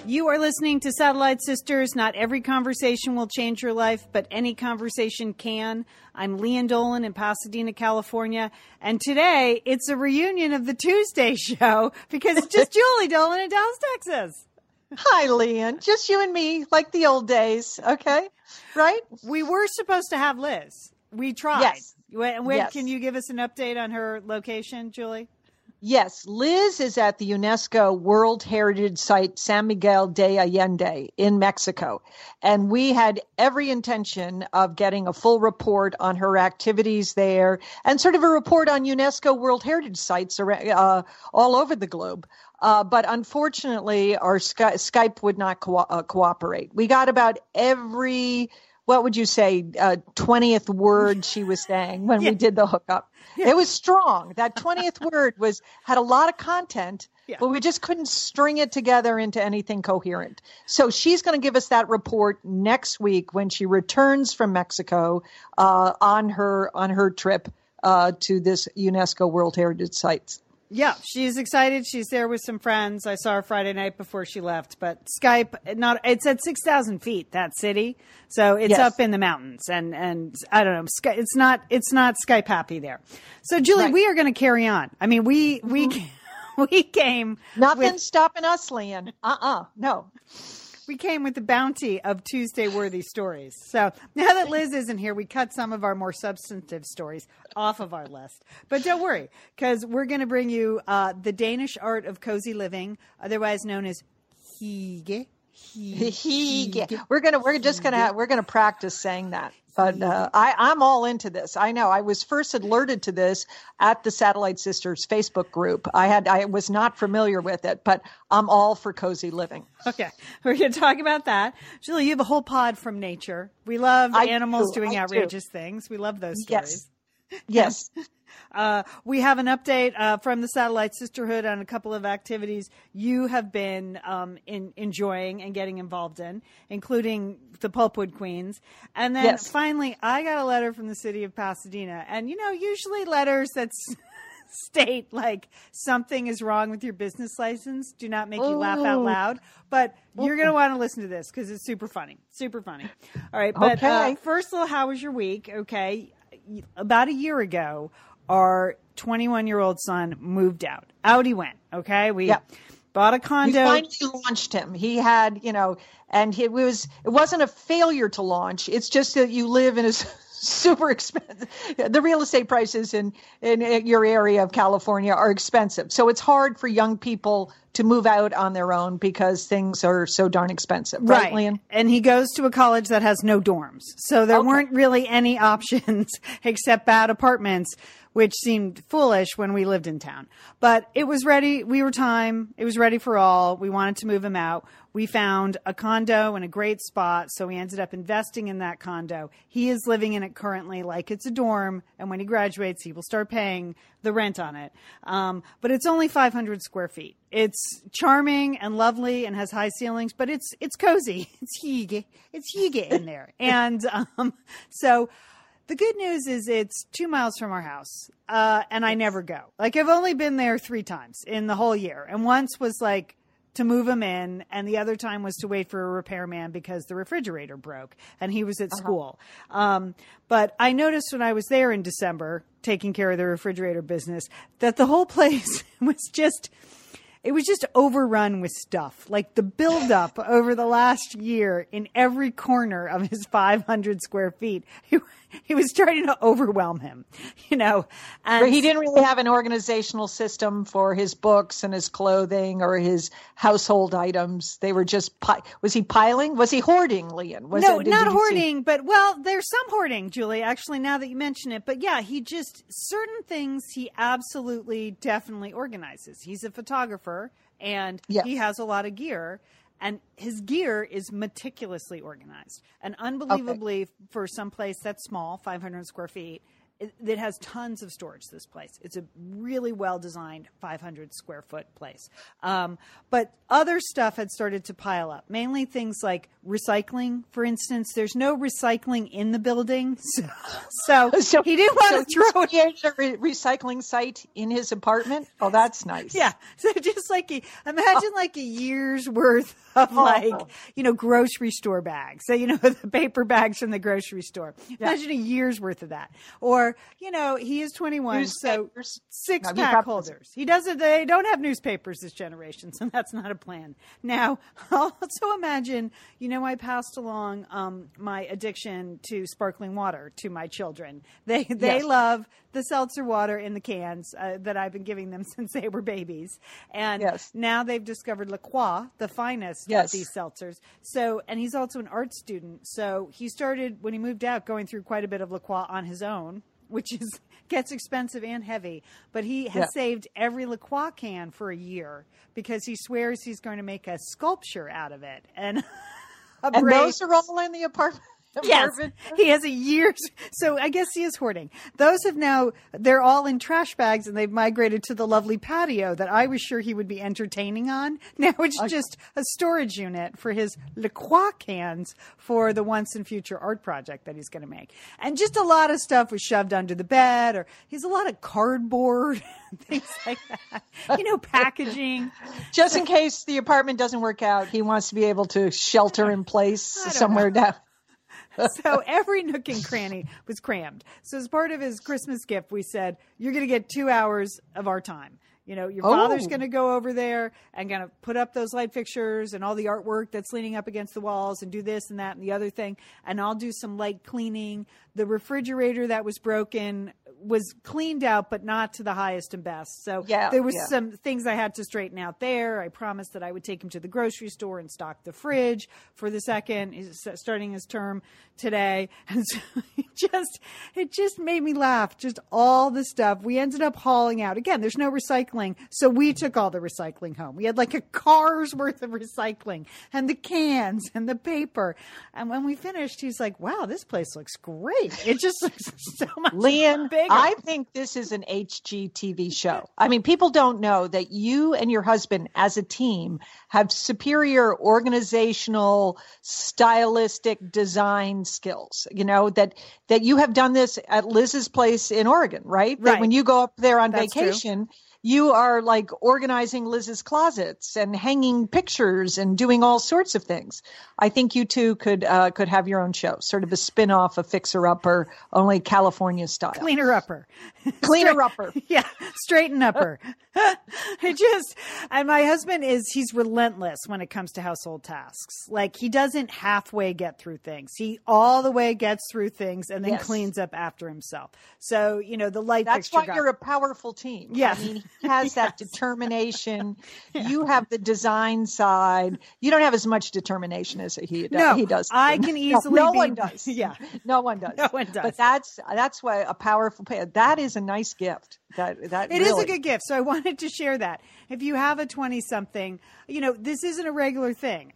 You are listening to Satellite Sisters. Not every conversation will change your life, but any conversation can. I'm Leanne Dolan in Pasadena, California. And today, it's a reunion of the Tuesday show because it's just Julie Dolan in Dallas, Texas. Hi, Leanne. Just you and me, like the old days, okay? Right? We were supposed to have Liz. We tried. Yes. Yes. Can you give us an update on her location, Julie? Yes, Liz is at the UNESCO World Heritage Site San Miguel de Allende in Mexico. And we had every intention of getting a full report on her activities there and sort of a report on UNESCO World Heritage Sites all over the globe. But unfortunately, our Skype would not cooperate. We got about every, what would you say, 20th word she was saying when we did the hookup. Yeah. It was strong. That 20th word had a lot of content, but we just couldn't string it together into anything coherent. So she's going to give us that report next week when she returns from Mexico on her trip to this UNESCO World Heritage Sites. Yeah, she's excited. She's there with some friends. I saw her Friday night before she left. But Skype, it's at 6,000 feet, that city. So it's up in the mountains. And I don't know, it's not Skype happy there. So, Julie, we are going to carry on. I mean, we came. Nothing's stopping us, Leanne. No. We came with the bounty of Tuesday-worthy stories. So now that Liz isn't here, we cut some of our more substantive stories off of our list. But don't worry, because we're going to bring you the Danish art of cozy living, otherwise known as hygge. We're gonna practice saying that. But I'm all into this. I know. I was first alerted to this at the Satellite Sisters Facebook group. I was not familiar with it, but I'm all for cozy living. Okay, we're going to talk about that. Julie, you have a whole pod from nature. We love animals doing outrageous things. We love those stories. Yes. We have an update from the Satellite Sisterhood on a couple of activities you have been enjoying and getting involved in, including the Pulpwood Queens. And then finally, I got a letter from the city of Pasadena. And, usually letters that state like something is wrong with your business license do not make you laugh out loud. But you're going to want to listen to this because it's super funny. Super funny. All right. But first of all, how was your week? Okay. About a year ago, our 21-year-old son moved out. Out he went. Okay. We bought a condo. We finally launched him. He had, and it wasn't a failure to launch. It's just that you live in a super expensive. The real estate prices in your area of California are expensive. So it's hard for young people to move out on their own because things are so darn expensive. Right, Leanne? And he goes to a college that has no dorms. So there weren't really any options except bad apartments, which seemed foolish when we lived in town. But it was ready. It was ready for all. We wanted to move him out. We found a condo in a great spot, so we ended up investing in that condo. He is living in it currently like it's a dorm, and when he graduates, he will start paying the rent on it. But it's only 500 square feet. It's charming and lovely and has high ceilings, but it's cozy. It's hygge in there. And so the good news is it's 2 miles from our house, and I never go. Like, I've only been there 3 times in the whole year, and once was like to move him in, and the other time was to wait for a repairman because the refrigerator broke and he was at school. But I noticed when I was there in December taking care of the refrigerator business that the whole place was just overrun with stuff. Like the buildup over the last year in every corner of his 500 square feet, he was starting to overwhelm him, And but he didn't really have an organizational system for his books and his clothing or his household items. They were just, was he piling? Was he hoarding, Leanne? No, not hoarding, but there's some hoarding, Julie, actually, now that you mention it. But yeah, certain things he absolutely, definitely organizes. He's a photographer and he has a lot of gear. And his gear is meticulously organized. And unbelievably, for some place that's small, 500 square feet, it has tons of storage, this place. It's a really well-designed 500 square foot place. But other stuff had started to pile up, mainly things like recycling, for instance. There's no recycling in the building. So he didn't want to throw it. He created a recycling site in his apartment? Oh, that's nice. Yeah. So just like, imagine like a year's worth of grocery store bags. So, the paper bags from the grocery store. Imagine a year's worth of that. Or, he is 21, so 6-pack holders. They don't have newspapers this generation, so that's not a plan. Now, also imagine, I passed along my addiction to sparkling water to my children. They love the seltzer water in the cans that I've been giving them since they were babies. And now they've discovered La Croix, the finest of these seltzers. So, and he's also an art student. So he started, when he moved out, going through quite a bit of La Croix on his own, which gets expensive and heavy. But he has saved every La Croix can for a year because he swears he's going to make a sculpture out of it. And those are all in the apartment. Yes, he has a year's. So I guess he is hoarding. Those they're all in trash bags, and they've migrated to the lovely patio that I was sure he would be entertaining on. Now it's just a storage unit for his La Croix cans for the once and future art project that he's going to make. And just a lot of stuff was shoved under the bed, or he's a lot of cardboard, things like that. Packaging. Just in case the apartment doesn't work out, he wants to be able to shelter in place somewhere down. So every nook and cranny was crammed. So as part of his Christmas gift, we said, you're going to get 2 hours of our time. Your father's going to go over there and going to put up those light fixtures and all the artwork that's leaning up against the walls and do this and that and the other thing. And I'll do some light cleaning. The refrigerator that was broken was cleaned out, but not to the highest and best. So there was some things I had to straighten out there. I promised that I would take him to the grocery store and stock the fridge for the second. He's starting his term today. And so it just made me laugh. Just all the stuff we ended up hauling out. Again, there's no recycling. So we took all the recycling home. We had like a car's worth of recycling and the cans and the paper. And when we finished, he's like, wow, this place looks great. It just looks so much bigger. I think this is an HGTV show. I mean, people don't know that you and your husband as a team have superior organizational, stylistic design skills, that you have done this at Liz's place in Oregon, right? That when you go up there on vacation, you are like organizing Liz's closets and hanging pictures and doing all sorts of things. I think you two could have your own show, sort of a spin-off of Fixer Upper, only California style. Cleaner Upper. Cleaner Upper. Yeah, straighten upper. And my husband he's relentless when it comes to household tasks. Like he doesn't halfway get through things. He all the way gets through things and then cleans up after himself. So, the light fixture. That's why you're a powerful team. Yes. I mean, he has that determination. You have the design side. You don't have as much determination as he does. I can easily no one does. Yeah. No one does. No one does. But that's why a powerful that is a nice gift. That it is a good gift. So I wanted to share that. If you have a 20-something, this isn't a regular thing.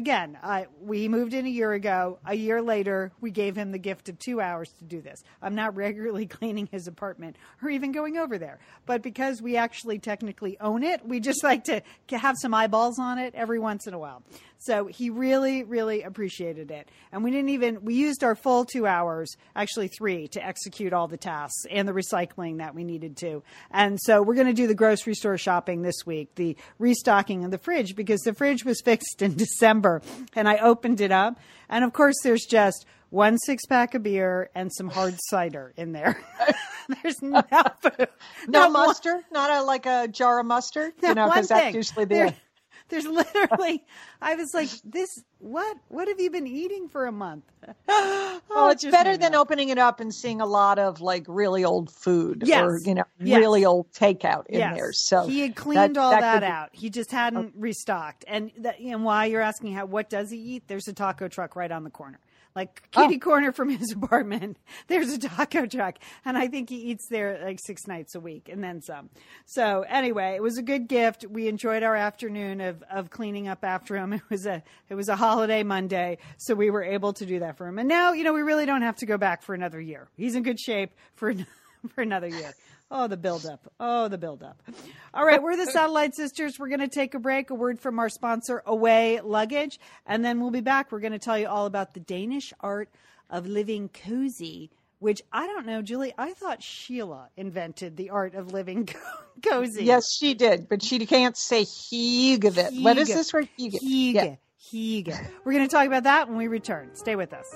We moved in a year ago. A year later, we gave him the gift of 2 hours to do this. I'm not regularly cleaning his apartment or even going over there. But because we actually technically own it, we just like to have some eyeballs on it every once in a while. So he really, really appreciated it. And we used our full 2 hours, actually 3, to execute all the tasks and the recycling that we needed to. And so we're going to do the grocery store shopping this week, the restocking of the fridge, because the fridge was fixed in December and I opened it up. And of course, there's just 1 6-pack of beer and some hard cider in there. There's no food. No mustard? Not like a jar of mustard? Because that's usually There's literally, I was like, what have you been eating for a month? It's better than opening it up and seeing a lot of like really old food or, really old takeout in there. So he had cleaned all that out. He just hadn't restocked. And while you're asking what does he eat? There's a taco truck right on the corner. Like kitty corner from his apartment, there's a taco truck. And I think he eats there like 6 nights a week and then some. So anyway, it was a good gift. We enjoyed our afternoon of cleaning up after him. It was a holiday Monday, so we were able to do that for him. And now, we really don't have to go back for another year. He's in good shape for another year. Oh, the buildup. All right, we're the Satellite Sisters. We're going to take a break, a word from our sponsor, Away Luggage, and then we'll be back. We're going to tell you all about the Danish art of living cozy, which I don't know, Julie, I thought Sheila invented the art of living cozy. Yes, she did, but she can't say hygge. What is this word? Hygge. We're going to talk about that when we return. Stay with us.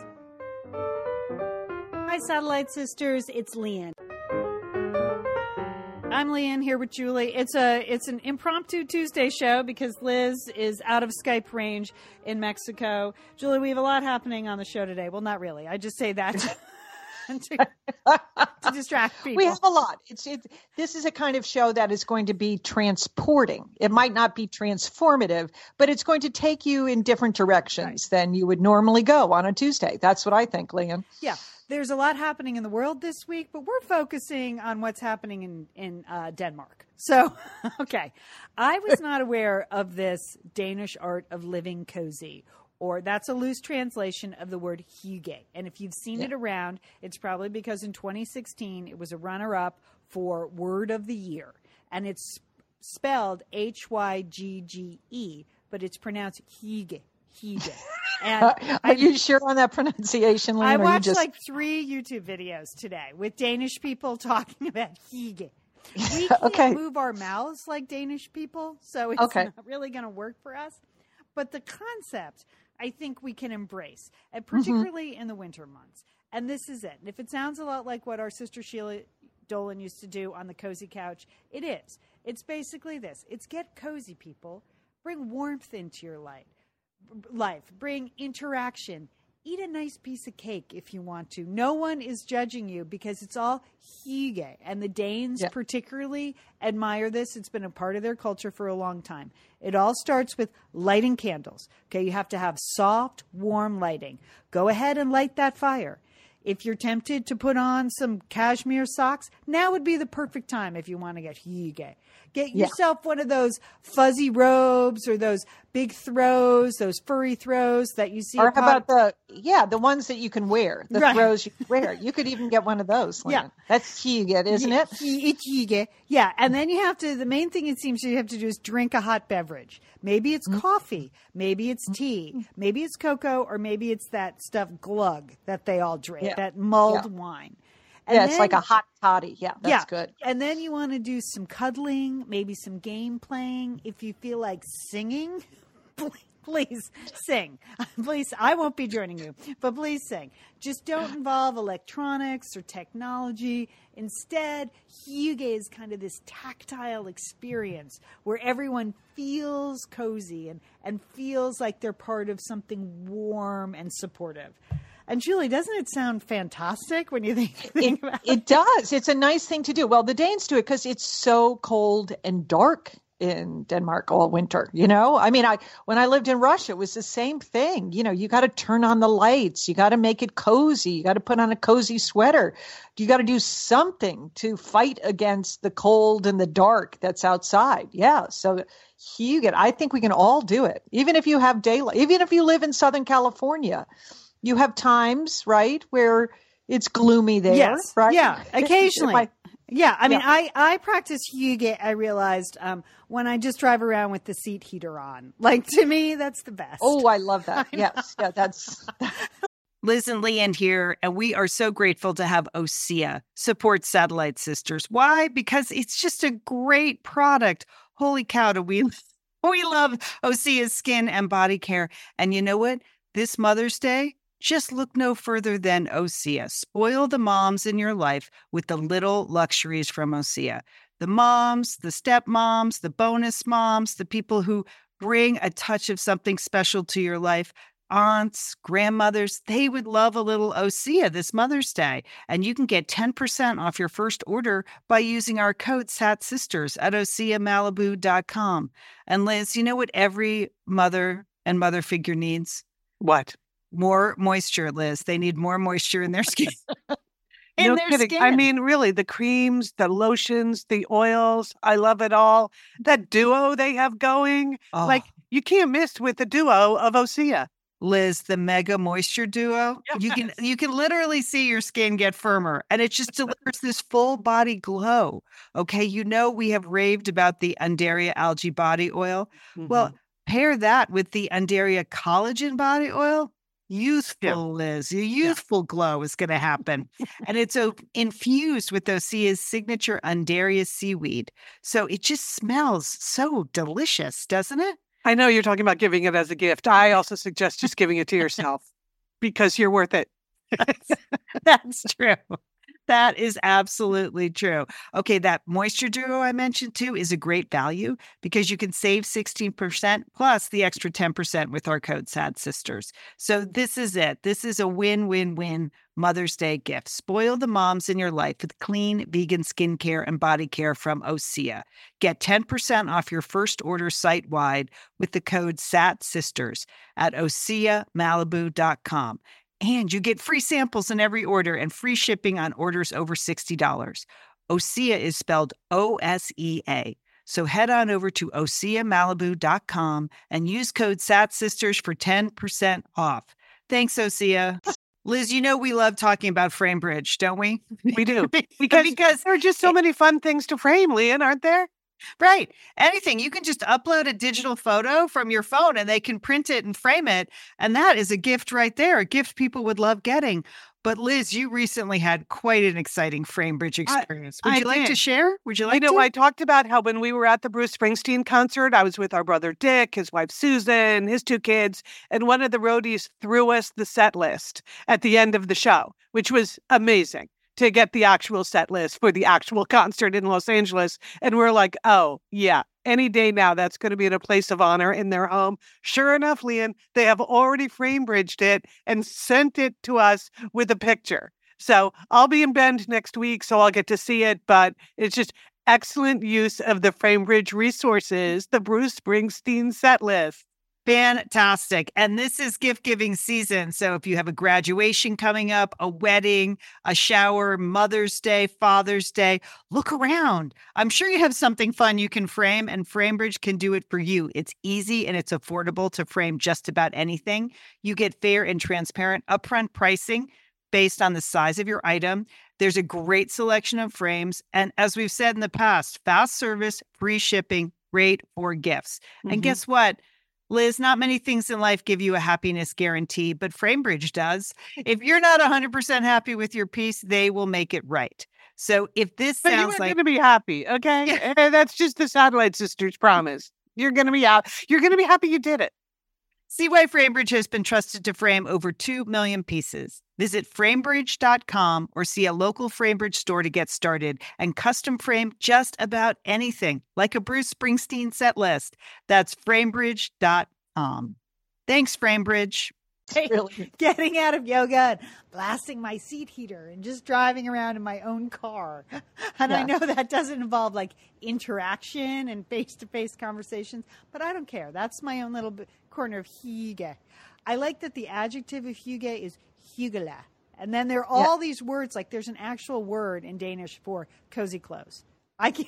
Hi, Satellite Sisters. It's Leanne. I'm Leanne here with Julie. It's an impromptu Tuesday show because Liz is out of Skype range in Mexico. Julie, we have a lot happening on the show today. Well, not really. I just say that to distract people. We have a lot. This is a kind of show that is going to be transporting. It might not be transformative, but it's going to take you in different directions than you would normally go on a Tuesday. That's what I think, Leanne. Yeah. There's a lot happening in the world this week, but we're focusing on what's happening in Denmark. So, okay. I was not aware of this Danish art of living cozy, or that's a loose translation of the word hygge. And if you've seen it around, it's probably because in 2016, it was a runner-up for Word of the Year. And it's spelled Hygge, but it's pronounced hygge. And are you sure on that pronunciation, Lynn? I watched like 3 YouTube videos today with Danish people talking about hygge. We can't move our mouths like Danish people, so it's not really going to work for us. But the concept, I think we can embrace, and particularly in the winter months. And this is it. And if it sounds a lot like what our sister Sheila Dolan used to do on the Cozy Couch, it is. It's basically this. It's get cozy, people. Bring warmth into your life. Bring interaction. Eat a nice piece of cake if you want to. No one is judging you because it's all hygge. And the Danes particularly admire this. It's been a part of their culture for a long time. It all starts with lighting candles. Okay, you have to have soft, warm lighting. Go ahead and light that fire. If you're tempted to put on some cashmere socks, now would be the perfect time if you want to get hygge. Get yourself one of those fuzzy robes or those big throws, those furry throws that you see. Or how about the ones that you can wear, the throws you can wear. You could even get one of those, Lynn. That's hygge, isn't it? It's hygge. Yeah, and then you have to, the main thing it seems you have to do is drink a hot beverage. Maybe it's coffee, maybe it's tea, maybe it's cocoa, or maybe it's that stuff glug that they all drink, that mulled wine. And then, it's like a hot toddy. Yeah, that's good. And then you want to do some cuddling, maybe some game playing. If you feel like singing, please sing. Please, I won't be joining you, but please sing. Just don't involve electronics or technology. Instead, hygge is kind of this tactile experience where everyone feels cozy and feels like they're part of something warm and supportive. And Julie, doesn't it sound fantastic when you think about it? It does. It's a nice thing to do. Well, the Danes do it because it's so cold and dark in Denmark all winter. I mean, when I lived in Russia, it was the same thing. You got to turn on the lights. You got to make it cozy. You got to put on a cozy sweater. You got to do something to fight against the cold and the dark that's outside. Yeah. So I think we can all do it. Even if you have daylight, even if you live in Southern California. You have times, right, where it's gloomy there, right? Yeah, occasionally. I practice hygge, I realized, when I just drive around with the seat heater on. Like, to me, that's the best. Oh, I love that. Yes. Yeah, that's... Liz and Leanne here, and we are so grateful to have OSEA support Satellite Sisters. Why? Because it's just a great product. Holy cow, we love OSEA's skin and body care. And you know what? This Mother's Day, just look no further than OSEA. Spoil the moms in your life with the little luxuries from OSEA. The moms, the stepmoms, the bonus moms, the people who bring a touch of something special to your life. Aunts, grandmothers, they would love a little OSEA this Mother's Day. And you can get 10% off your first order by using our code SATSisters at OSEAMalibu.com. And Liz, you know what every mother and mother figure needs? What? More moisture, Liz. They need more moisture in their skin. No kidding. I mean, really, the creams, the lotions, the oils, I love it all. That duo they have going, like you can't miss with the duo of Osea. Liz, the Mega Moisture Duo. Yes. You can literally see your skin get firmer, and it just delivers this full body glow. Okay, we have raved about the Undaria Algae Body Oil. Mm-hmm. Well, pair that with the Undaria Collagen Body Oil. Youthful, Liz. A youthful glow is going to happen. And it's infused with Osea's signature Undaria seaweed. So it just smells so delicious, doesn't it? I know you're talking about giving it as a gift. I also suggest just giving it to yourself because you're worth it. That's true. That is absolutely true. Okay, that Moisture Duo I mentioned too is a great value because you can save 16% plus the extra 10% with our code SADSisters. So this is it. This is a win-win-win Mother's Day gift. Spoil the moms in your life with clean vegan skincare and body care from Osea. Get 10% off your first order site-wide with the code SADSisters at OseaMalibu.com. And you get free samples in every order and free shipping on orders over $60. Osea is spelled O-S-E-A. So head on over to OseaMalibu.com and use code SADSisters for 10% off. Thanks, Osea. Liz, we love talking about FrameBridge, don't we? We do. because there are just so many fun things to frame, Lian, aren't there? Right. Anything. You can just upload a digital photo from your phone and they can print it and frame it. And that is a gift right there, a gift people would love getting. But Liz, you recently had quite an exciting FrameBridge experience. Would you like to share? Would you like to? I talked about how when we were at the Bruce Springsteen concert, I was with our brother Dick, his wife Susan, his two kids, and one of the roadies threw us the set list at the end of the show, which was amazing to get the actual set list for the actual concert in Los Angeles. And we're like, oh, yeah, any day now, that's going to be in a place of honor in their home. Sure enough, Lian, they have already FrameBridged it and sent it to us with a picture. So I'll be in Bend next week, so I'll get to see it. But it's just excellent use of the FrameBridge resources, the Bruce Springsteen set list. Fantastic. And this is gift giving season. So if you have a graduation coming up, a wedding, a shower, Mother's Day, Father's Day, look around. I'm sure you have something fun you can frame, and FrameBridge can do it for you. It's easy and it's affordable to frame just about anything. You get fair and transparent upfront pricing based on the size of your item. There's a great selection of frames. And as we've said in the past, fast service, free shipping, great for gifts. Mm-hmm. And guess what? Liz, not many things in life give you a happiness guarantee, but FrameBridge does. If you're not 100% happy with your piece, they will make it right. So if this sounds like... You're going to be happy, okay? Yeah. That's just the Satellite Sisters promise. You're going to be out. You're going to be happy you did it. See why FrameBridge has been trusted to frame over 2 million pieces. Visit framebridge.com or see a local FrameBridge store to get started and custom frame just about anything, like a Bruce Springsteen set list. That's framebridge.com. Thanks, FrameBridge. Really? Getting out of yoga and blasting my seat heater and just driving around in my own car. And I know that doesn't involve like interaction and face-to-face conversations, but I don't care. That's my own little corner of hygge. I like that the adjective of hygge is hyggelig. And then there are all these words, like there's an actual word in Danish for cozy clothes. I can't.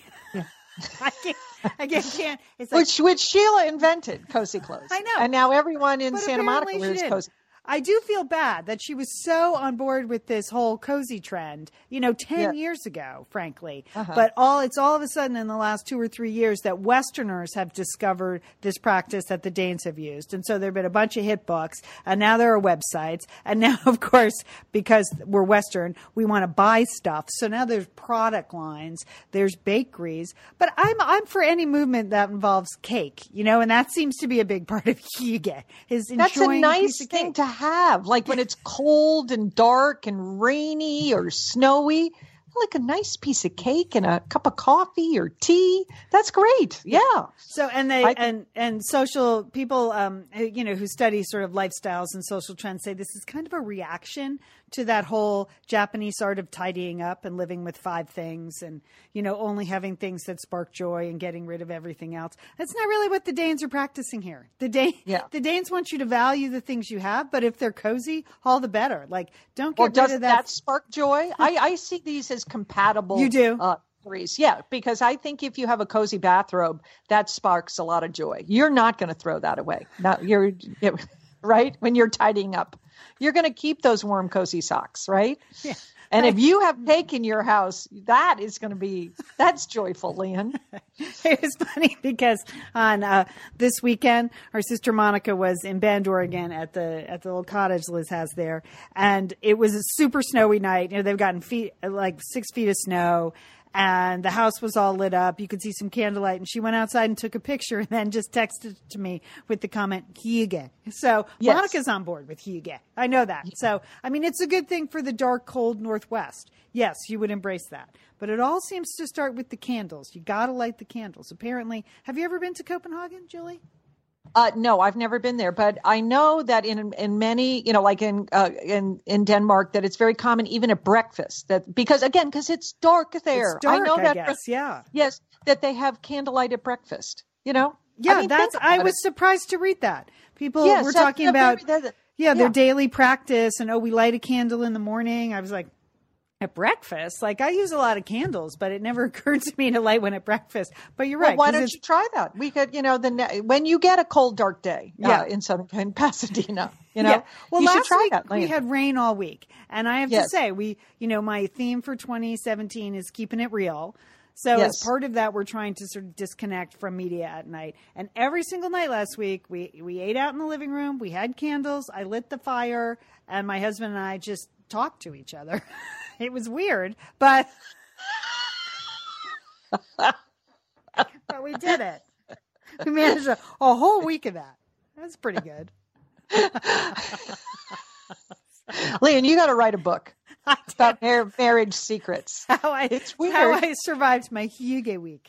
I can't. It's like, which Sheila invented, cozy clothes. I know. And now everyone in Santa Monica wears cozy. I do feel bad that she was so on board with this whole cozy trend, 10 years ago, frankly. But it's all of a sudden in the last 2 or 3 years that Westerners have discovered this practice that the Danes have used. And so there have been a bunch of hit books, and now there are websites. And now, of course, because we're Western, we want to buy stuff. So now there's product lines, there's bakeries. But I'm for any movement that involves cake, and that seems to be a big part of hygge, is enjoying That's a nice piece of cake. thing to have, like when it's cold and dark and rainy or snowy, like a nice piece of cake and a cup of coffee or tea. That's great. Yeah. So, and they, and social people, who study sort of lifestyles and social trends say this is kind of a reaction to that whole Japanese art of tidying up and living with 5 things and, only having things that spark joy and getting rid of everything else. That's not really what the Danes are practicing here. The Danes want you to value the things you have, but if they're cozy, all the better. Like, don't get rid of that spark joy? I see these as compatible. You do? Yeah, because I think if you have a cozy bathrobe, that sparks a lot of joy. You're not going to throw that away. Right? When you're tidying up, you're going to keep those warm, cozy socks, right? Yeah. And if you have cake in your house, that's joyful, Lian. It was funny because on this weekend, our sister Monica was in Bend, Oregon at the little cottage Liz has there. And it was a super snowy night. They've gotten 6 feet of snow. And the house was all lit up. You could see some candlelight. And she went outside and took a picture and then just texted it to me with the comment, hygge. So yes. Monica's on board with hygge. I know that. So, it's a good thing for the dark, cold Northwest. Yes, you would embrace that. But it all seems to start with the candles. You got to light the candles. Apparently, have you ever been to Copenhagen, Julie? No, I've never been there, but I know that in many, like in Denmark, that it's very common even at breakfast because it's dark there. It's dark, I know that. I guess, yeah. Yes, that they have candlelight at breakfast. Yeah, I was surprised to read that. People were talking about their daily practice and we light a candle in the morning. I was like, at breakfast? Like, I use a lot of candles, but it never occurred to me to light one at breakfast. But you're right. Why don't you try that? We could, when you get a cold, dark day in Pasadena, Well, you should try week, that. We had rain all week. And I have to say, my theme for 2017 is keeping it real. So as part of that, we're trying to sort of disconnect from media at night. And every single night last week, we ate out in the living room. We had candles. I lit the fire. And my husband and I just talked to each other. It was weird, but we did it. We managed a whole week of that. That's pretty good. Lian, you got to write a book about marriage secrets. How I survived my hygge week.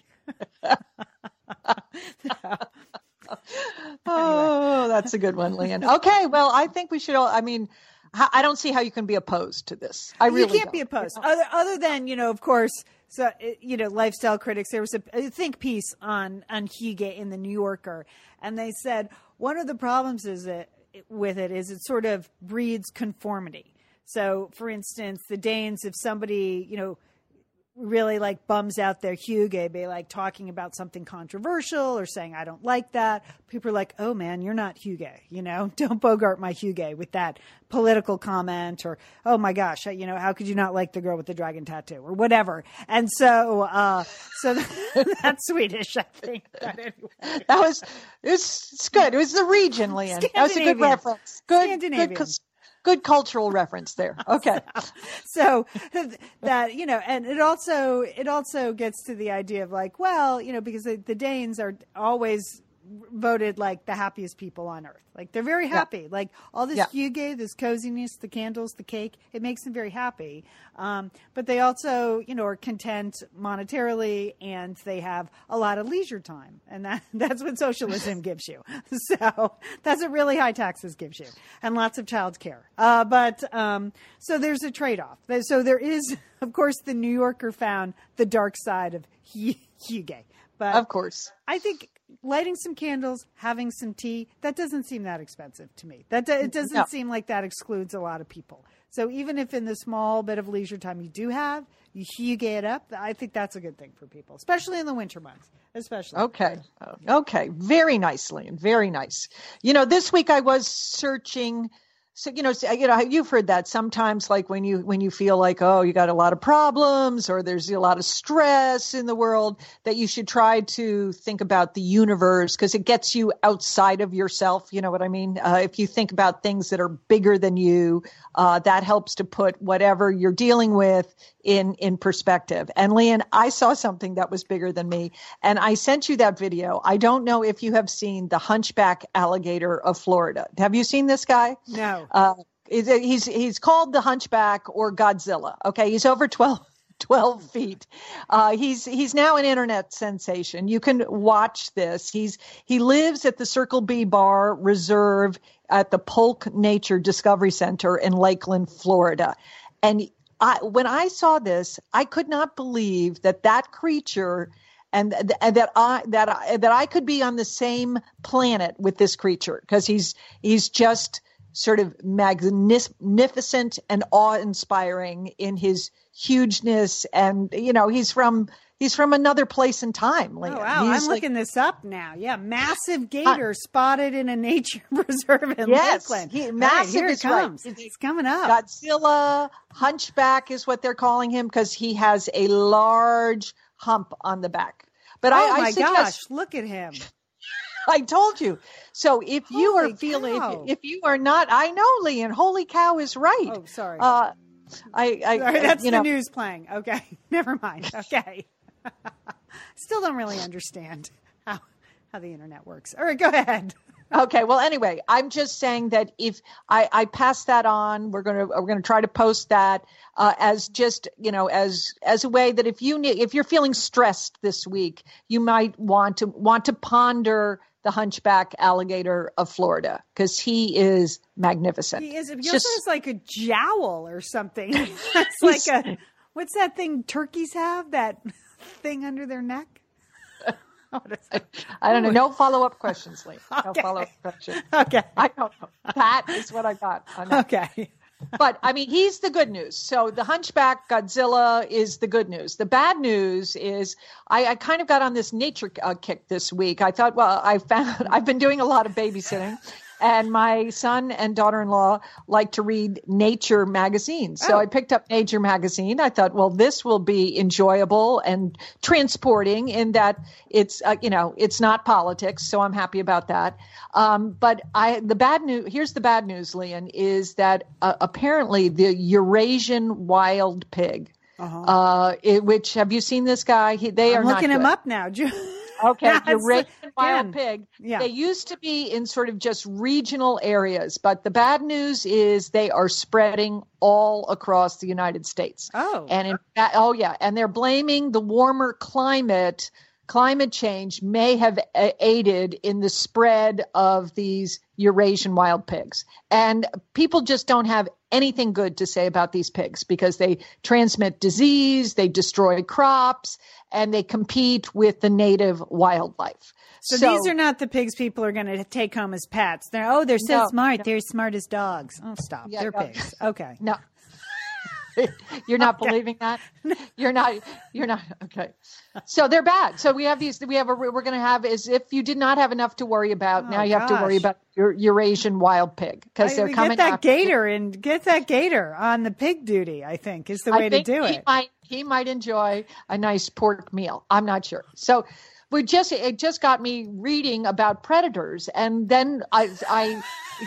Oh, that's a good one, Lian. Okay, well, I think we should all, I don't see how you can be opposed to this. You can't be opposed. Other than, of course, so, lifestyle critics, there was a think piece on hygge in the New Yorker. And they said one of the problems with it is it sort of breeds conformity. So, for instance, the Danes, if somebody, really bums out their hygge by talking about something controversial or saying, I don't like that. People are like, oh man, you're not hygge, don't bogart my hygge with that political comment or, oh my gosh, how could you not like the girl with the dragon tattoo or whatever. And so, that's Swedish, I think. But anyway. It's good. It was the region, Lian. That was a good reference. Good cultural reference there. Okay. So that, and it also gets to the idea of because the Danes are always voted the happiest people on earth. They're very happy. All this hygge, this coziness, the candles, the cake, it makes them very happy. But they also, are content monetarily and they have a lot of leisure time. And that's what socialism gives you. So that's what really high taxes gives you and lots of child care. So there's a trade-off. So there is, of course, the New Yorker found the dark side of hygge. But of course, I think lighting some candles, having some tea, that doesn't seem that expensive to me. It doesn't seem like that excludes a lot of people. So even if in the small bit of leisure time you do have, you hygge it up, I think that's a good thing for people, especially in the winter months. Especially. Okay. Very nice, Lian. Very nice. This week I was searching. So, you've heard that sometimes, when you feel like, oh, you got a lot of problems or there's a lot of stress in the world, that you should try to think about the universe because it gets you outside of yourself. You know what I mean? If you think about things that are bigger than you, that helps to put whatever you're dealing with in perspective. And Lian, I saw something that was bigger than me, and I sent you that video. I don't know if you have seen the hunchback alligator of Florida. Have you seen this guy? No. He's called the Hunchback or Godzilla. Okay, he's over 12. 12 feet. He's now an internet sensation. You can watch this. He lives at the Circle B Bar Reserve at the Polk Nature Discovery Center in Lakeland, Florida. And when I saw this, I could not believe that creature and that I could be on the same planet with this creature, because he's just sort of magnificent and awe-inspiring in his hugeness, and he's from another place and time. Oh, wow. I'm looking this up now. Yeah, massive gator spotted in a nature preserve in Lakeland. Massive. Here it comes. Right. It's coming up. Godzilla hunchback is what they're calling him, because he has a large hump on the back. But my gosh, look at him. I told you. So if you are feeling, if you are not, I know, Lian, holy cow is right. Oh, sorry. Sorry, that's the news playing. Okay. Never mind. Okay. Still don't really understand how the internet works. All right, go ahead. Okay. Well, anyway, I'm just saying that if I pass that on, we're gonna try to post that as just as a way that if you're feeling stressed this week, you might want to ponder the hunchback alligator of Florida, because he is magnificent. He is. He also has like a jowl or something. It's like what's that thing turkeys have? That thing under their neck? I don't know. No follow-up questions, Lee. No follow-up questions. Okay. I don't know. That is what I got. Okay. But, I mean, he's the good news. So the hunchback Godzilla is the good news. The bad news is I kind of got on this nature kick this week. I thought, well, I've been doing a lot of babysitting, and my son and daughter-in-law like to read nature magazines. So I picked up Nature magazine. I thought, well, this will be enjoyable and transporting in that it's not politics. So I'm happy about that. But here's the bad news, Lian, is that apparently the Eurasian wild pig, which, have you seen this guy? I'm looking him up now. Okay, Eurasian wild pig. Yeah. They used to be in sort of just regional areas, but the bad news is they are spreading all across the United States. And and they're blaming the warmer climate. Climate change may have aided in the spread of these Eurasian wild pigs. And people just don't have anything good to say about these pigs, because they transmit disease, they destroy crops, and they compete with the native wildlife. So these are not the pigs people are going to take home as pets. They're so smart. No. They're as smart as dogs. Oh, stop. Yeah, they're pigs. Okay. No. You're not believing that? You're not. Okay. So they're bad. So we're going to have, as if you did not have enough to worry about. Now you have to worry about your Eurasian wild pig, because they're coming. Get that gator on the pig duty, I think, is the way to do it. He might enjoy a nice pork meal. I'm not sure. So it just got me reading about predators. And then I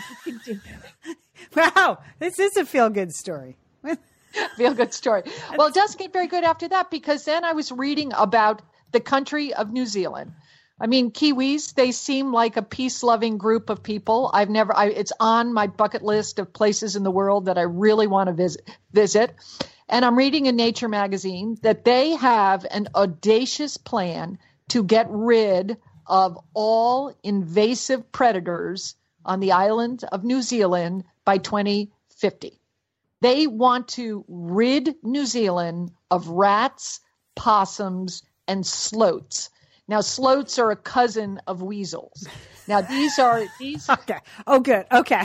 wow, this is a feel-good story. Feel good story. Well, it does get very good after that, because then I was reading about the country of New Zealand. I mean, Kiwis, they seem like a peace-loving group of people. It's on my bucket list of places in the world that I really want to visit. And I'm reading in Nature magazine that they have an audacious plan to get rid of all invasive predators on the island of New Zealand by 2050. They want to rid New Zealand of rats, possums, and sloths. Now, sloths are a cousin of weasels. Now, these. Okay. Oh, good. Okay.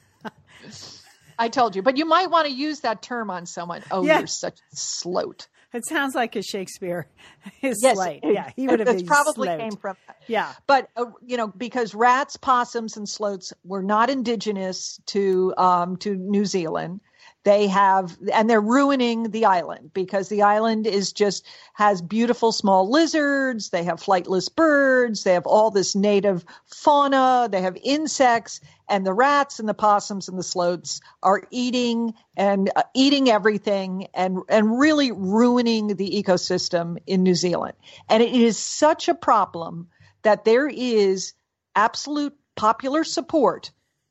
I told you, but you might want to use that term on someone. Oh, you're such a sloth. It sounds like a Shakespeare. Slate. Yeah, he would have been. Probably came from that. Yeah, but because rats, possums, and sloths were not indigenous to New Zealand. And they're ruining the island, because the island has beautiful small lizards. They have flightless birds. They have all this native fauna. They have insects, and the rats and the possums and the sloths are eating everything and really ruining the ecosystem in New Zealand. And it is such a problem that there is absolute popular support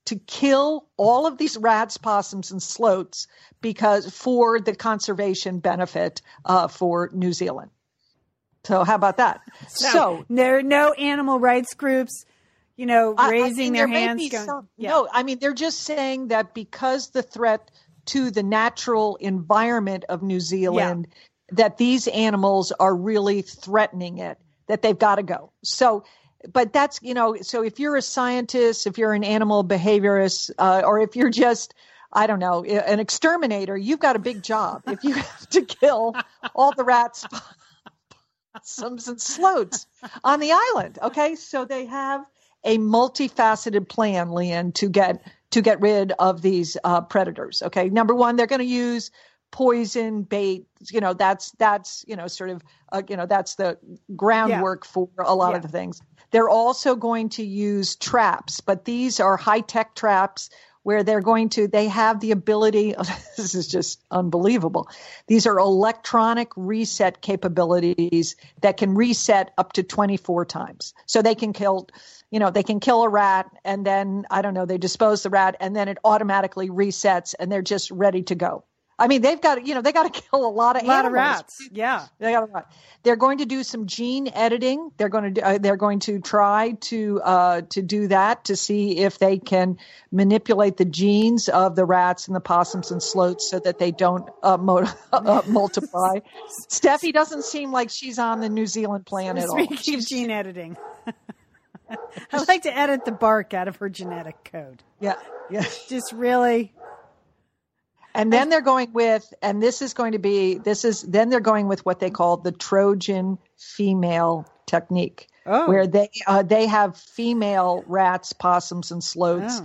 to kill all of these rats, possums, and sloths for the conservation benefit for New Zealand. So how about that? So there are no animal rights groups, raising their hands. No, I mean, they're just saying that because the threat to the natural environment of New Zealand, that these animals are really threatening it, that they've got to go. So, but that's, so if you're a scientist, if you're an animal behaviorist, or if you're just, I don't know, an exterminator, you've got a big job. If you have to kill all the rats, possums, and sloths on the island. Okay. So they have a multifaceted plan, Leanne, to get rid of these predators. Okay. Number one, they're going to use poison bait. That's sort of, that's the groundwork for a lot of the things. They're also going to use traps, but these are high-tech traps where they have the ability, this is just unbelievable. These are electronic reset capabilities that can reset up to 24 times. So they can kill a rat, and then, I don't know, they dispose the rat, and then it automatically resets, and they're just ready to go. I mean, they got to kill a lot of animals. Of rats. Yeah. They're going to do some gene editing. They're going to try to do that, to see if they can manipulate the genes of the rats and the possums and sloths so that they don't multiply. Steffi doesn't seem like she's on the New Zealand plan at all. Speaking of gene editing. I like to edit the bark out of her genetic code. Yeah. Just really. And then they're going with, then they're going with what they call the Trojan female technique, where they have female rats, possums, and sloths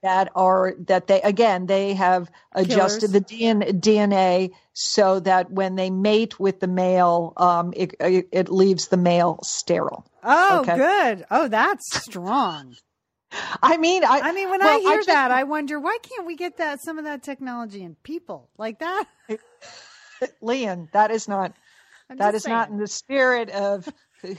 they have adjusted the DNA so that when they mate with the male, it leaves the male sterile. Oh, okay? Good. Oh, that's strong. I mean, when I hear that, I wonder, why can't we get some of that technology in people like that? Leanne, that is not in the spirit of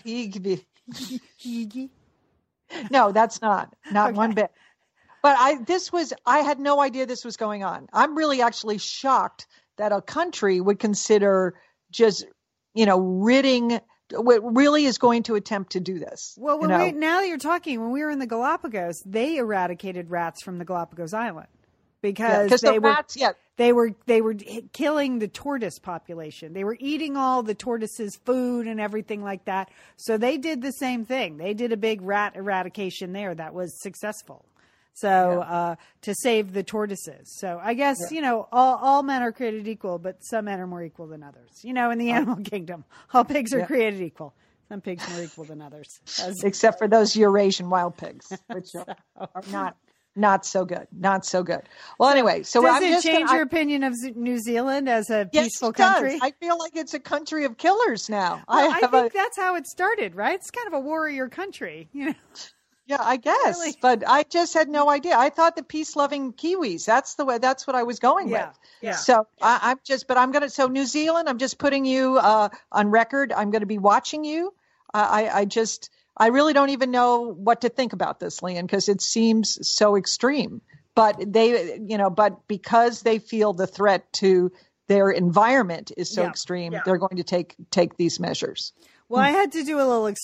No, that's not okay. One bit. But I had no idea this was going on. I'm really actually shocked that a country would consider just, ridding really is going to attempt to do this. Well, now that you're talking, when we were in the Galapagos, they eradicated rats from the Galapagos Island because they were killing the tortoise population. They were eating all the tortoises' food and everything like that. So they did the same thing. They did a big rat eradication there that was successful. So to save the tortoises. So I guess, all men are created equal, but some men are more equal than others. In the animal kingdom, all pigs are created equal. Some pigs more equal than others. Except for those Eurasian wild pigs, which are not so good. Not so good. Well, anyway. So does it change your opinion of New Zealand as a peaceful country? Does. I feel like it's a country of killers now. Well, I think that's how it started, right? It's kind of a warrior country, Yeah, I guess, really? But I just had no idea. I thought the peace-loving Kiwis. That's what I was going with. Yeah. So so New Zealand, I'm just putting you on record. I'm going to be watching you. I really don't even know what to think about this, Leanne, because it seems so extreme. But but because they feel the threat to their environment is so extreme, they're going to take these measures. Well, I had to do a little,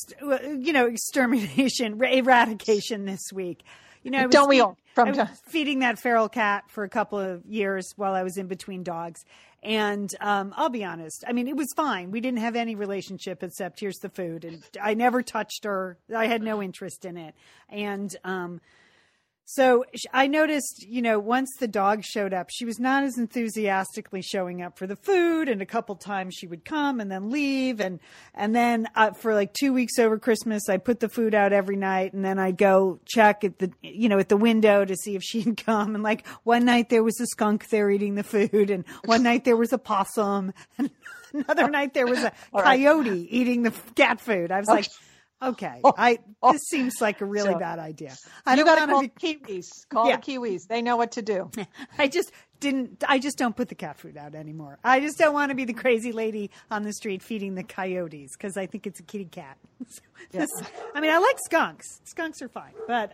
eradication this week. I was feeding that feral cat for a couple of years while I was in between dogs. And I'll be honest. It was fine. We didn't have any relationship except here's the food. And I never touched her. I had no interest in it. And so I noticed, once the dog showed up, she was not as enthusiastically showing up for the food. And a couple times she would come and then leave. And then for like 2 weeks over Christmas, I put the food out every night. And then I'd go check at the window to see if she'd come. And like one night there was a skunk there eating the food. And one night there was a possum. And another night there was a coyote eating the cat food. I was like, Okay. This seems like a really bad idea. You got to call the Kiwis. Call the Kiwis. They know what to do. I just don't put the cat food out anymore. I just don't want to be the crazy lady on the street feeding the coyotes because I think it's a kitty cat. I mean, I like skunks. Skunks are fine. But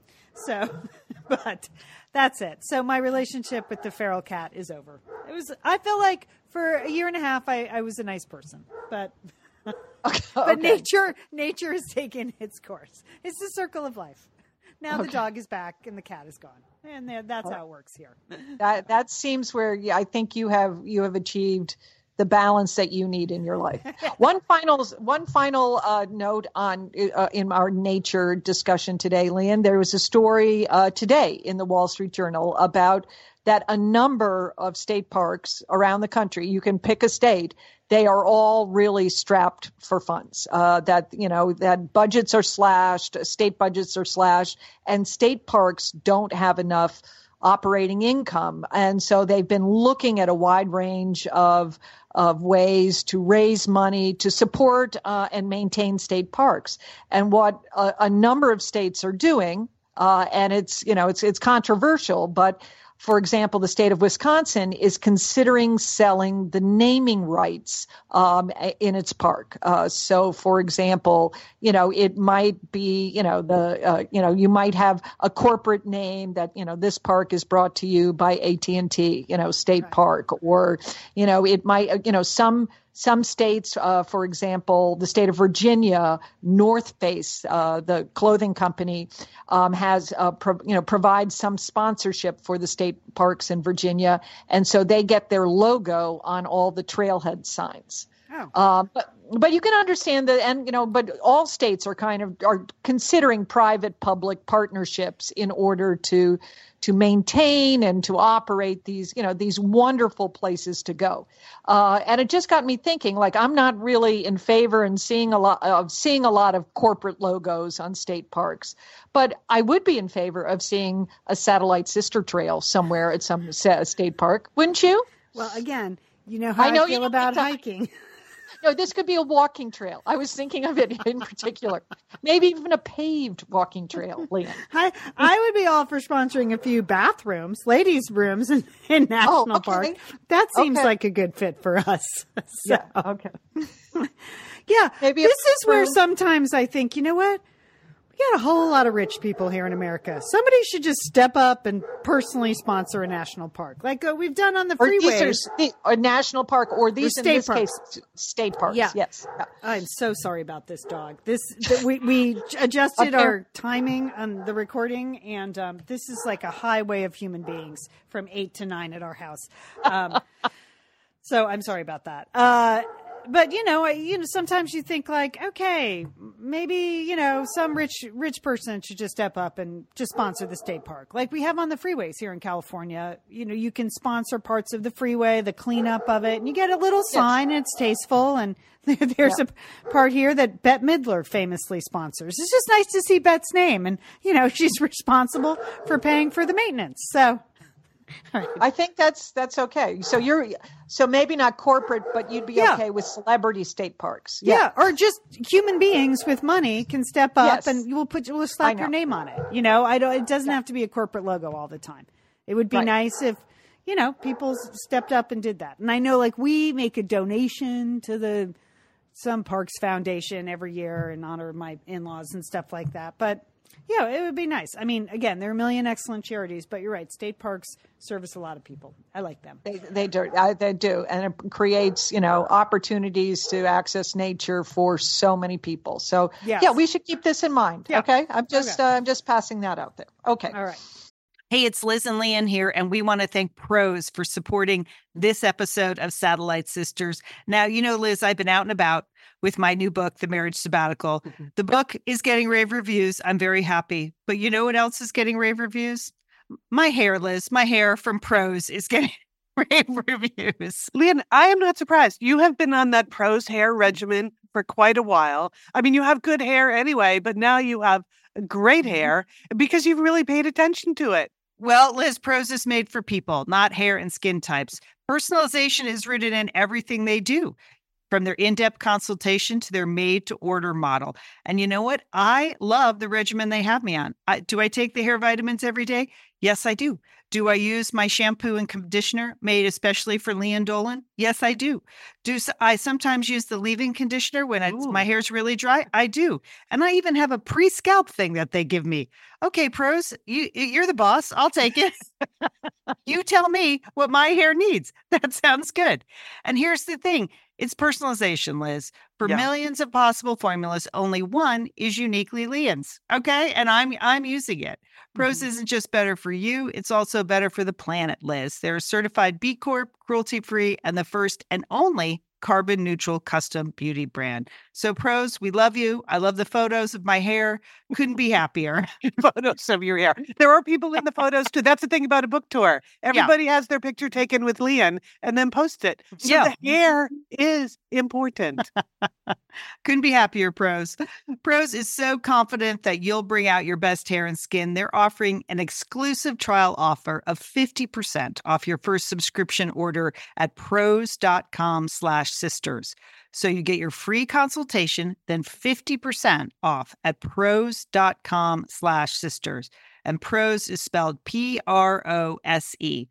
that's it. So my relationship with the feral cat is over. I feel like for a year and a half, I was a nice person, but nature has taken its course. It's the circle of life. Now the dog is back and the cat is gone, and that's how it works here. That seems where I think you have achieved the balance that you need in your life. One final note on in our nature discussion today, Lian. There was a story today in the Wall Street Journal about that a number of state parks around the country, you can pick a state, they are all really strapped for funds. That budgets are slashed, state budgets are slashed, and state parks don't have enough operating income. And so they've been looking at a wide range of ways to raise money to support and maintain state parks. And what a number of states are doing, and it's controversial, but for example, the state of Wisconsin is considering selling the naming rights in its park. So, for example, it might be, you might have a corporate name that, this park is brought to you by AT&T, State Park, or, it might, some states, for example, the state of Virginia, North Face, the clothing company, provides some sponsorship for the state parks in Virginia, and so they get their logo on all the trailhead signs. Oh. But you can understand that, and but all states are are considering private-public partnerships in order to maintain and to operate these wonderful places to go. And it just got me thinking, I'm not really in favor in seeing a lot of corporate logos on state parks, but I would be in favor of seeing a satellite sister trail somewhere at some state park, wouldn't you? Well, again, how I feel about hiking. No, this could be a walking trail. I was thinking of it in particular. Maybe even a paved walking trail, Lian. I would be all for sponsoring a few bathrooms, ladies' rooms in National Park. That seems like a good fit for us. So. Yeah, okay. Yeah, maybe this is where sometimes I think, you know what? We got a whole lot of rich people here in America. Somebody should just step up and personally sponsor a national park, like we've done on the freeways. A national park, or these in this case, state parks. Yeah. Yes. Yeah. I'm so sorry about this dog. We adjusted our timing on the recording, and this is like a highway of human beings from 8 to 9 at our house. So I'm sorry about that. But sometimes you think okay, maybe some rich person should just step up and just sponsor the state park, like we have on the freeways here in California. You can sponsor parts of the freeway, the cleanup of it, and you get a little sign, and it's tasteful. And there's a part here that Bette Midler famously sponsors. It's just nice to see Bette's name, and she's responsible for paying for the maintenance. So. Right. I think that's okay. So maybe not corporate, but you'd be okay with celebrity state parks. Yeah, or just human beings with money can step up, and we'll slap your name on it. It doesn't have to be a corporate logo all the time. It would be nice if people stepped up and did that. And I know we make a donation to some Parks Foundation every year in honor of my in-laws and stuff like that. But yeah, it would be nice. I mean, again, there are a million excellent charities, but you're right. State parks service a lot of people. I like them. They do. And it creates, opportunities to access nature for so many people. So yeah, we should keep this in mind. Yeah. Okay. I'm just passing that out there. Okay. All right. Hey, it's Liz and Lian here, and we want to thank Prose for supporting this episode of Satellite Sisters. Now, Liz, I've been out and about with my new book, The Marriage Sabbatical. Mm-hmm. The book is getting rave reviews. I'm very happy. But you know what else is getting rave reviews? My hair, Liz. My hair from Prose is getting rave reviews. Lian, I am not surprised. You have been on that Prose hair regimen for quite a while. I mean, you have good hair anyway, but now you have great hair because you've really paid attention to it. Well, Liz, Prose is made for people, not hair and skin types. Personalization is rooted in everything they do. from their in-depth consultation to their made-to-order model. And you know what? I love the regimen they have me on. Do I take the hair vitamins every day? Yes, I do. Do I use my shampoo and conditioner made especially for Lian Dolan? Yes, I do. Do I sometimes use the leave-in conditioner when my hair's really dry? I do. And I even have a pre-scalp thing that they give me. Okay, pros, you're the boss. I'll take it. You tell me what my hair needs. That sounds good. And here's the thing. It's personalization, Liz. For millions of possible formulas, only one is uniquely Lian's. Okay? And I'm using it. Prose isn't just better for you, it's also better for the planet, Liz. They're a certified B Corp, cruelty-free, and the first and only carbon neutral custom beauty brand. So Prose, we love you. I love the photos of my hair. Couldn't be happier. Photos of your hair. There are people in the photos too. That's the thing about a book tour. Everybody has their picture taken with Lian and then post it. So the hair is important. Couldn't be happier, Prose. Prose is so confident that you'll bring out your best hair and skin. They're offering an exclusive trial offer of 50% off your first subscription order at prose.com/sisters. So you get your free consultation, then 50% off at prose.com/sisters. And Prose is spelled Prose.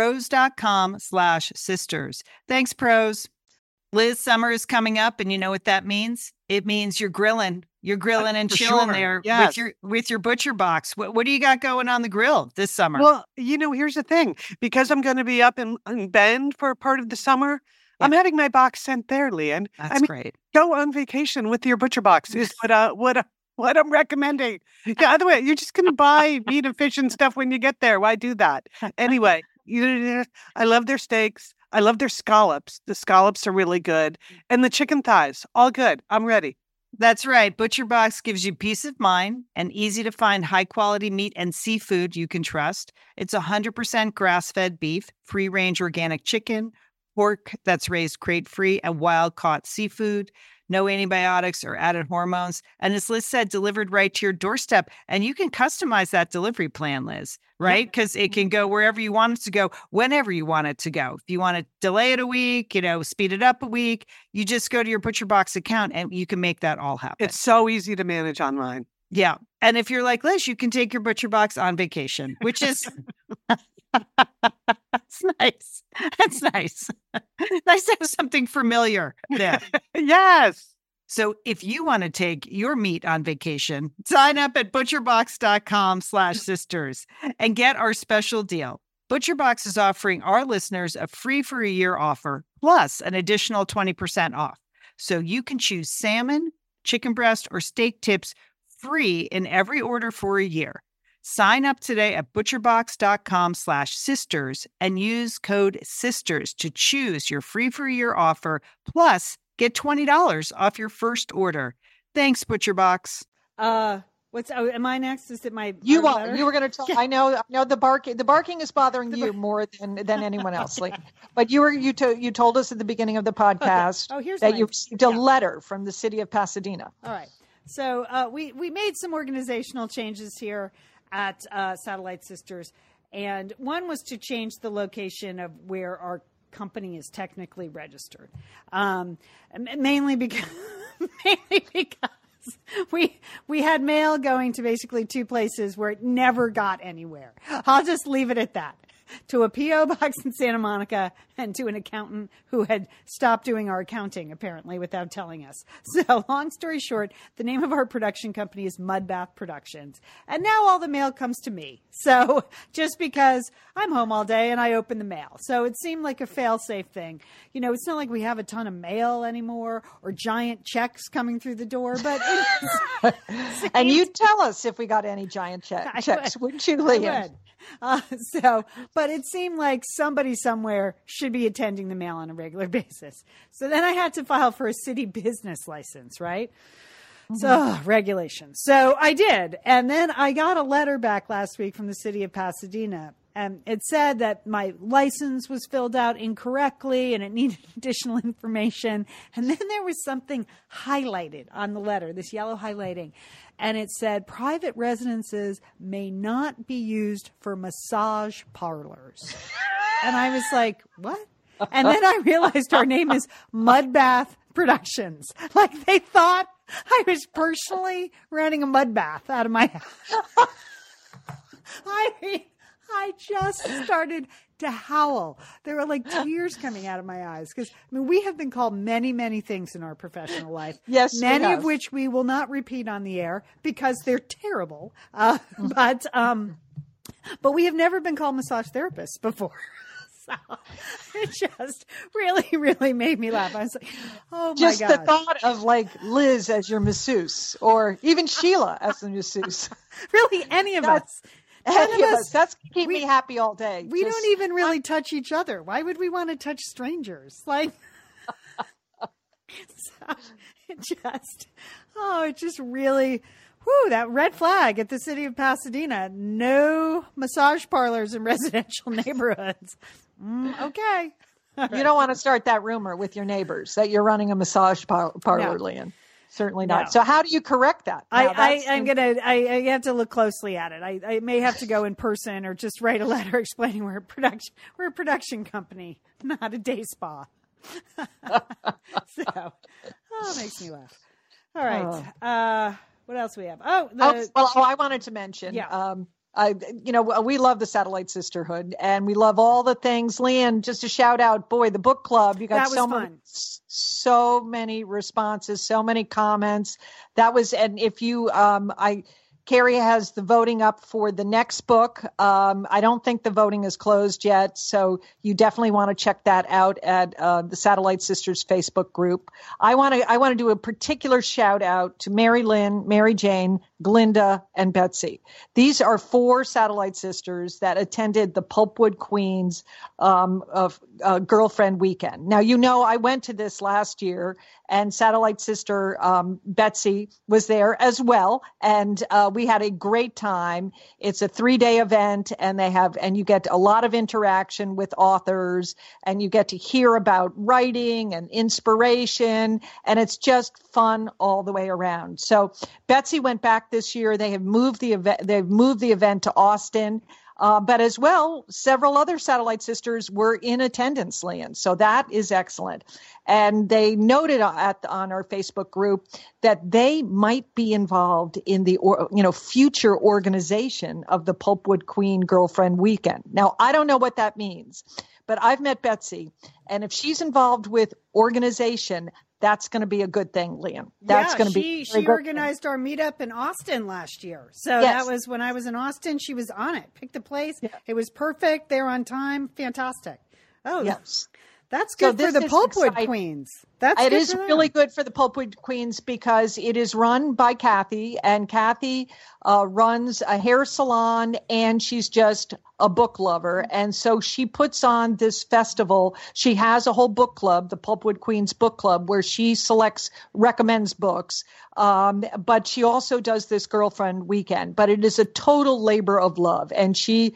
Prose.com/sisters. Thanks, Prose. Liz, summer is coming up, and you know what that means? It means you're grilling. You're grilling and chilling there with your butcher box. What do you got going on the grill this summer? Well, here's the thing. Because I'm going to be up in Bend for part of the summer, I'm having my box sent there, Lian. That's great. Go on vacation with your butcher box is what I'm recommending. By the way, you're just going to buy meat and fish and stuff when you get there. Why do that? Anyway, I love their steaks. I love their scallops. The scallops are really good. And the chicken thighs, all good. I'm ready. That's right. Butcher Box gives you peace of mind and easy to find high quality meat and seafood you can trust. It's 100% grass-fed beef, free-range organic chicken, pork that's raised crate-free, and wild-caught seafood. No antibiotics or added hormones. And as Liz said, delivered right to your doorstep. And you can customize that delivery plan, Liz, right? Because it can go wherever you want it to go, whenever you want it to go. If you want to delay it a week, speed it up a week, you just go to your ButcherBox account and you can make that all happen. It's so easy to manage online. Yeah. And if you're like Liz, you can take your ButcherBox on vacation, which is... That's nice. That's nice. Nice to have something familiar there. Yes. So if you want to take your meat on vacation, sign up at butcherbox.com/sisters and get our special deal. ButcherBox is offering our listeners a free for a year offer plus an additional 20% off. So you can choose salmon, chicken breast, or steak tips free in every order for a year. Sign up today at butcherbox.com/sisters and use code SISTERS to choose your free for a year offer. Plus, get $20 off your first order. Thanks, ButcherBox. Am I next? Is it my? You are. You were going to talk. I know the barking. The barking is bothering you more than anyone else. But you told us at the beginning of the podcast that you received a letter from the city of Pasadena. All right. So we made some organizational changes here at Satellite Sisters, and one was to change the location of where our company is technically registered, mainly because we had mail going to basically two places where it never got anywhere. I'll just leave it at that. To a P.O. box in Santa Monica and to an accountant who had stopped doing our accounting, apparently, without telling us. So long story short, the name of our production company is Mudbath Productions. And now all the mail comes to me. So just because I'm home all day and I open the mail. So it seemed like a fail-safe thing. It's not like we have a ton of mail anymore or giant checks coming through the door. But and you'd tell us if we got any giant checks, wouldn't you, Lian? But it seemed like somebody somewhere should be attending the mail on a regular basis. So then I had to file for a city business license, right? Mm-hmm. So regulations. So I did. And then I got a letter back last week from the city of Pasadena. And it said that my license was filled out incorrectly and it needed additional information. And then there was something highlighted on the letter, this yellow highlighting. And it said, private residences may not be used for massage parlors. And I was like, what? And then I realized our name is Mudbath productions. Like they thought I was personally running a mud bath out of my house. I mean, I just started to howl. There were like tears coming out of my eyes because we have been called many, many things in our professional life. Yes, many of which we will not repeat on the air because they're terrible. But we have never been called massage therapists before. So it just really, really made me laugh. I was like, oh my just God. The thought of like Liz as your masseuse or even Sheila as the masseuse. Really, any of us. Any of us. That's going to keep me happy all day. We don't even really touch each other. Why would we want to touch strangers? Like, so it just really, that red flag at the city of Pasadena. No massage parlors in residential neighborhoods. Okay. You don't want to start that rumor with your neighbors that you're running a massage parlor, Lian. Certainly not. No. So how do you correct that? I have to look closely at it. I may have to go in person or just write a letter explaining we're a production company, not a day spa. So, it makes me laugh. All right. What else do we have? I wanted to mention, we love the Satellite Sisterhood and we love all the things. Lian, just a shout out, the book club, you got so many responses, so many comments. And if you, Carrie has the voting up for the next book. I don't think the voting is closed yet, so you definitely want to check that out at the Satellite Sisters Facebook group. I want to do a particular shout out to Mary Lynn, Mary Jane, Glinda, and Betsy. These are 4 Satellite Sisters that attended the Pulpwood Queens Girlfriend Weekend. Now, I went to this last year, and Satellite Sister Betsy was there as well, and we had a great time. It's a 3-day event, and you get a lot of interaction with authors, and you get to hear about writing and inspiration, and it's just fun all the way around. So Betsy went back this year. They have moved the event. They've moved the event to Austin. But as well, several other Satellite Sisters were in attendance, Lian. So that is excellent. And they noted on our Facebook group that they might be involved in the future organization of the Pulpwood Queen Girlfriend Weekend. Now, I don't know what that means, but I've met Betsy, and if she's involved with organization, that's going to be a good thing, Lian. That's going to be. She organized our meetup in Austin last year. So that was when I was in Austin. She was on it. Picked the place. Yeah. It was perfect. They were on time. Fantastic. Oh, yes. That's good for the Pulpwood Queens. It is really good for the Pulpwood Queens because it is run by Kathy, and Kathy runs a hair salon, and she's just a book lover. And so she puts on this festival. She has a whole book club, the Pulpwood Queens Book Club, where she recommends books. But she also does this Girlfriend Weekend. But it is a total labor of love, and she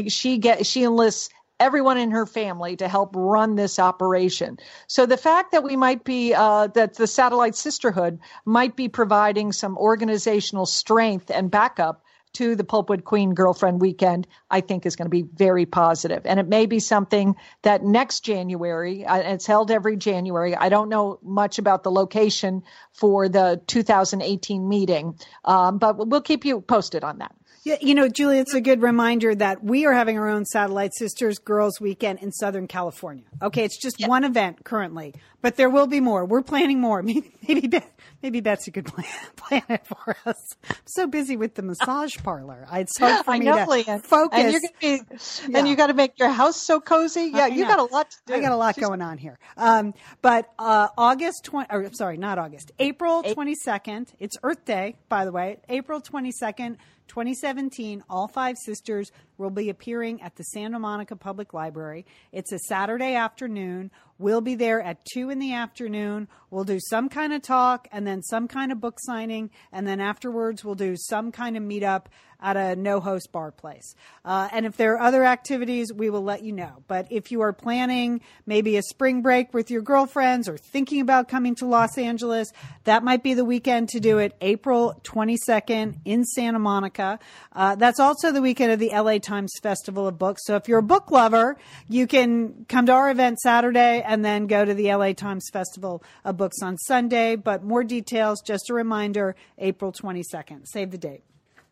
enlists everyone in her family to help run this operation. So the fact that we might be, that the Satellite Sisterhood might be providing some organizational strength and backup to the Pulpwood Queen Girlfriend Weekend, I think is going to be very positive. And it may be something that next January, it's held every January. I don't know much about the location for the 2018 meeting, but we'll keep you posted on that. Yeah, Julie, it's a good reminder that we are having our own Satellite Sisters Girls Weekend in Southern California. Okay, it's just one event currently, but there will be more. We're planning more. Maybe Betsy could plan it for us. I'm so busy with the massage parlor. It's hard for me to focus. And you're going to be, and you got to make your house so cozy. Yeah, you got a lot to do. I got a lot going on here. But April 22nd. It's Earth Day, by the way. April 22nd. 2017, all 5 sisters will be appearing at the Santa Monica Public Library. It's a Saturday afternoon. We'll be there at 2 p.m. We'll do some kind of talk and then some kind of book signing. And then afterwards, we'll do some kind of meetup at a no-host bar place. And if there are other activities, we will let you know. But if you are planning maybe a spring break with your girlfriends or thinking about coming to Los Angeles, that might be the weekend to do it, April 22nd in Santa Monica. That's also the weekend of the LA Times Festival of Books. So if you're a book lover, you can come to our event Saturday and then go to the LA Times Festival of Books on Sunday. But more details, just a reminder, April 22nd. Save the date.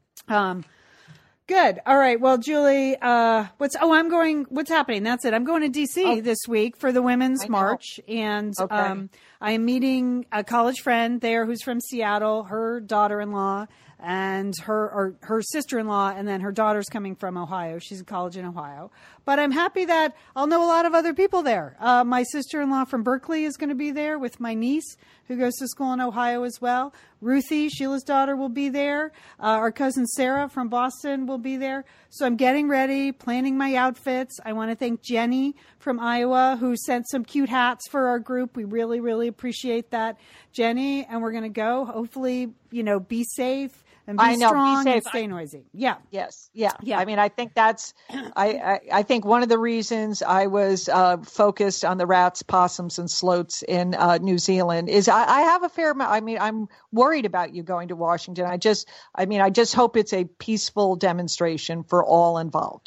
Good. All right. Well, Julie, what's happening? That's it. I'm going to DC this week for the Women's March. And, I am meeting a college friend there who's from Seattle, her daughter-in-law and her sister-in-law, and then her daughter's coming from Ohio. She's in college in Ohio. But I'm happy that I'll know a lot of other people there. My sister-in-law from Berkeley is going to be there with my niece who goes to school in Ohio as well. Ruthie, Sheila's daughter, will be there. Our cousin Sarah from Boston will be there. So I'm getting ready, planning my outfits. I want to thank Jenny from Iowa who sent some cute hats for our group. We really, really appreciate that, Jenny. And we're going to go, hopefully, be safe. And be strong and stay noisy. Yeah. Yes. Yeah. I mean, I think that's, I think one of the reasons I was focused on the rats, possums, and sloths in New Zealand is I have a fair amount. I mean, I'm worried about you going to Washington. I just hope it's a peaceful demonstration for all involved.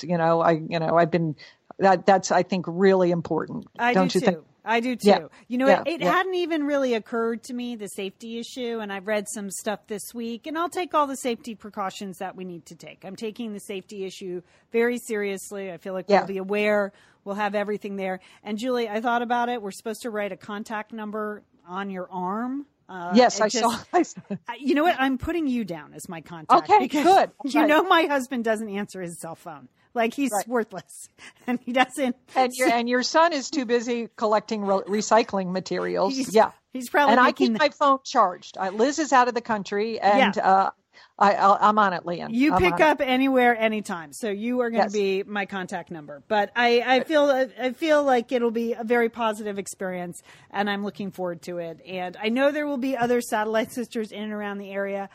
That's, I think, really important. Don't you think? I do too. Yeah. It hadn't even really occurred to me, the safety issue. And I've read some stuff this week, and I'll take all the safety precautions that we need to take. I'm taking the safety issue very seriously. I feel like we'll be aware. We'll have everything there. And Julie, I thought about it. We're supposed to write a contact number on your arm. Yes, I saw. You know what? I'm putting you down as my contact. Okay, good. My husband doesn't answer his cell phone. Like he's worthless, and he doesn't. And your son is too busy collecting recycling materials. He's probably. And I keep my phone charged. Liz is out of the country, and I'm on it, Lian. You pick up anywhere, anytime. So you are going to be my contact number. But I feel like it'll be a very positive experience, and I'm looking forward to it. And I know there will be other Satellite Sisters in and around the area.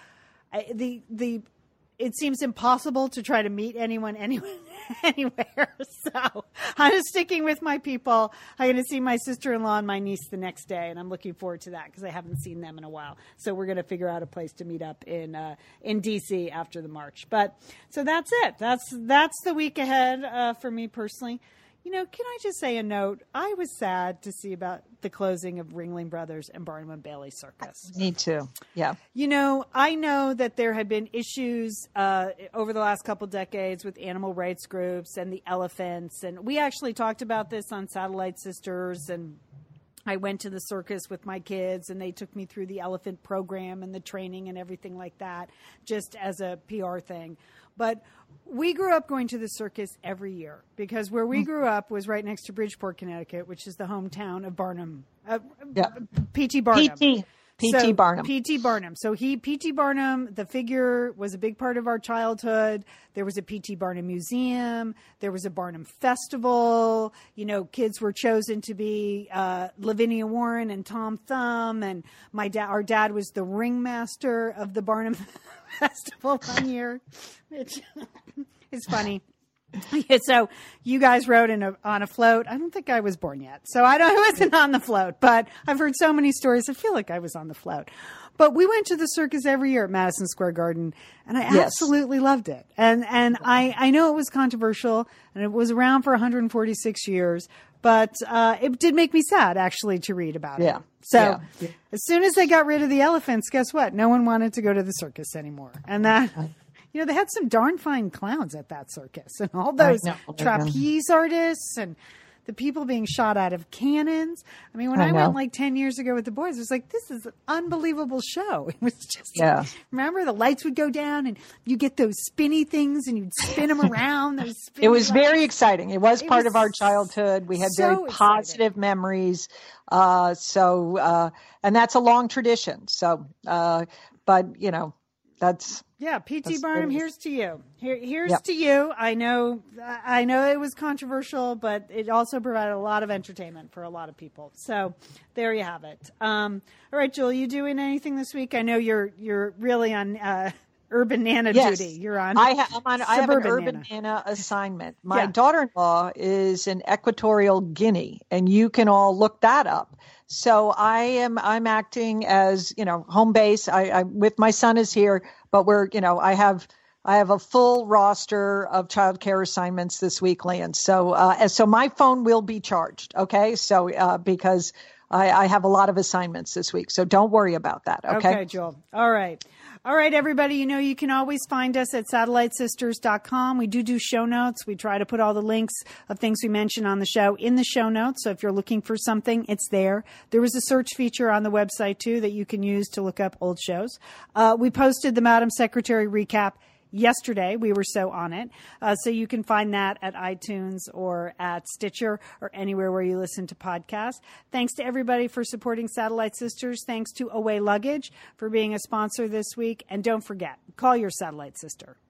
It seems impossible to try to meet anyone anywhere. So I'm sticking with my people. I'm going to see my sister-in-law and my niece the next day, and I'm looking forward to that because I haven't seen them in a while. So we're going to figure out a place to meet up in DC after the March. But so that's it. That's the week ahead for me personally. Can I just say a note? I was sad to see about the closing of Ringling Brothers and Barnum and Bailey Circus. Me too. Yeah. I know that there had been issues over the last couple decades with animal rights groups and the elephants. And we actually talked about this on Satellite Sisters, and I went to the circus with my kids, and they took me through the elephant program and the training and everything like that, just as a PR thing. But we grew up going to the circus every year because where we grew up was right next to Bridgeport, Connecticut, which is the hometown of Barnum, P.T. Barnum. P.T. Barnum. P.T. Barnum. So P.T. Barnum, the figure, was a big part of our childhood. There was a P.T. Barnum museum. There was a Barnum festival. Kids were chosen to be Lavinia Warren and Tom Thumb. And our dad was the ringmaster of the Barnum festival one year. It's funny. So you guys rode on a float. I don't think I was born yet, so I wasn't on the float. But I've heard so many stories. I feel like I was on the float. But we went to the circus every year at Madison Square Garden, and I absolutely loved it. And I know it was controversial, and it was around for 146 years. But it did make me sad, actually, to read about it. So as soon as they got rid of the elephants, guess what? No one wanted to go to the circus anymore, and that. They had some darn fine clowns at that circus, and all those trapeze artists and the people being shot out of cannons. I mean, when I went like 10 years ago with the boys, it was like, this is an unbelievable show. It was just, remember the lights would go down and you get those spinny things and you'd spin them around. It was very exciting. It was part of our childhood. We had very positive memories. And that's a long tradition. So, that's. Yeah, P.T. Barnum, here's to you. Here's to you. I know it was controversial, but it also provided a lot of entertainment for a lot of people. So there you have it. All right, Julie, you doing anything this week? I know you're really on urban Nana duty. You're on. I have an urban Nana assignment. My daughter-in-law is in Equatorial Guinea, and you can all look that up. So I'm acting as home base. I with my son is here, but I have I have a full roster of childcare assignments this week, Lian. So my phone will be charged. Okay. So, because I have a lot of assignments this week. So don't worry about that. Okay, Joel. All right. All right, everybody. You know, you can always find us at satellitesisters.com. We do show notes. We try to put all the links of things we mention on the show in the show notes. So if you're looking for something, it's there. There is a search feature on the website, too, that you can use to look up old shows. We posted the Madam Secretary recap yesterday. We were so on it. So you can find that at iTunes or at Stitcher or anywhere where you listen to podcasts. Thanks to everybody for supporting Satellite Sisters. Thanks to Away Luggage for being a sponsor this week. And don't forget, call your Satellite Sister.